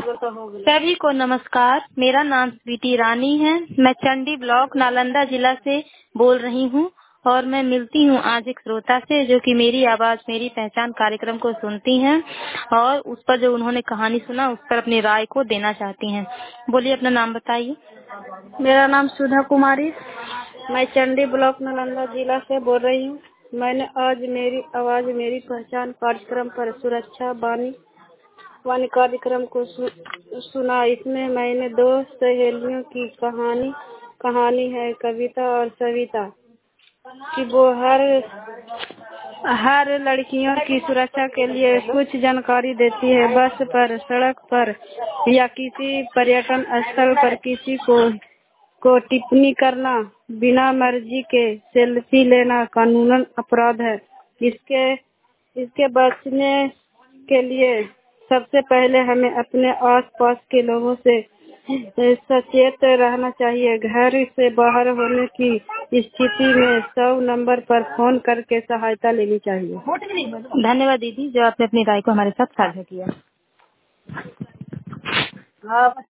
सभी को नमस्कार। मेरा नाम स्वीटी रानी है। मैं चंडी ब्लॉक नालंदा जिला से बोल रही हूँ और मैं मिलती हूँ आज एक श्रोता से जो कि मेरी आवाज मेरी पहचान कार्यक्रम को सुनती हैं और उस पर जो उन्होंने कहानी सुना उस पर अपनी राय को देना चाहती हैं। बोलिए, अपना नाम बताइए। मेरा नाम सुधा कुमारी, मैं चंडी ब्लॉक नालंदा जिला से बोल रही हूँ। मैंने आज मेरी आवाज मेरी पहचान कार्यक्रम पर सुरक्षा वाणी कार्यक्रम को सुना। इसमें मैंने दो सहेलियों की कहानी है, कविता और सविता, कि वो हर लड़कियों की सुरक्षा के लिए कुछ जानकारी देती है। बस पर, सड़क पर या किसी पर्यटन स्थल पर किसी को टिप्पणी करना, बिना मर्जी के सेल्फी लेना कानूनन अपराध है। इसके बचने के लिए सबसे पहले हमें अपने आसपास के लोगों से सचेत रहना चाहिए। घर से बाहर होने की स्थिति में 100 नंबर पर फोन करके सहायता लेनी चाहिए। धन्यवाद दीदी, जो आपने अपनी राय को हमारे साथ साझा किया।